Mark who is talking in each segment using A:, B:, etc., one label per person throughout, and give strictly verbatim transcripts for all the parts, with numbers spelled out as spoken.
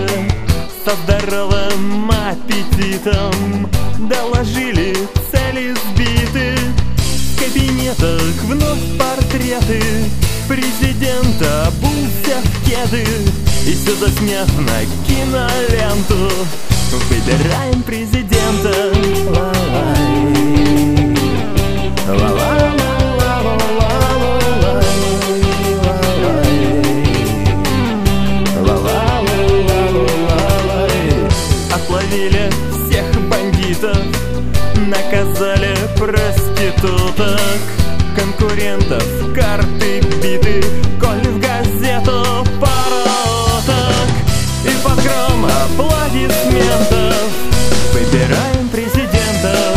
A: со здоровым аппетитом доложили, цели сбиты. В кабинетах вновь портреты президента, обулся в кеды, и все заснят на киноленту. Выбираем президента. Отловили всех бандитов, наказали проституток, конкурентов, карты биты, коль в газету пороток. И под гром аплодисментов выбираем президентов.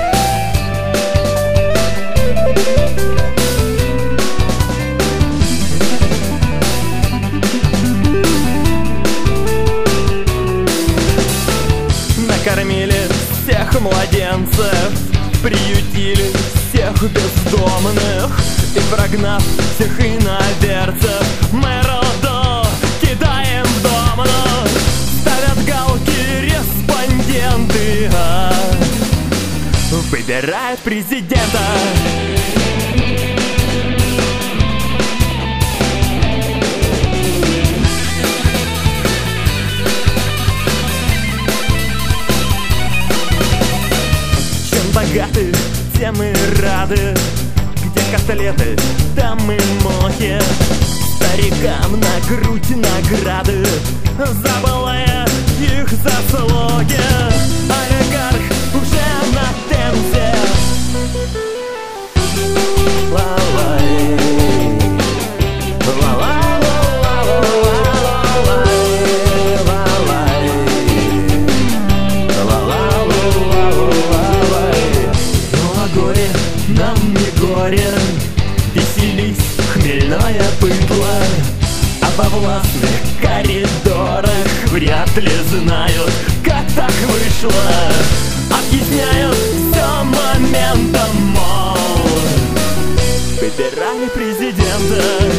A: Накормили всех младенцев, приютили всех бездомных, и прогнав всех иноверцев, мы роду кидаем в домну. Ставят галки респонденты, а выбирают президента. Богаты, тем и рады, где котлеты, там и мохи. Старикам на грудь награды за былые их заслуги. Олигарх уже на темзе. Ла-лай, ла-лай, нам не горе, веселись, хмельное быдло. А во властных коридорах вряд ли знают, как так вышло. Объясняют все моментом, мол, выбирали президента.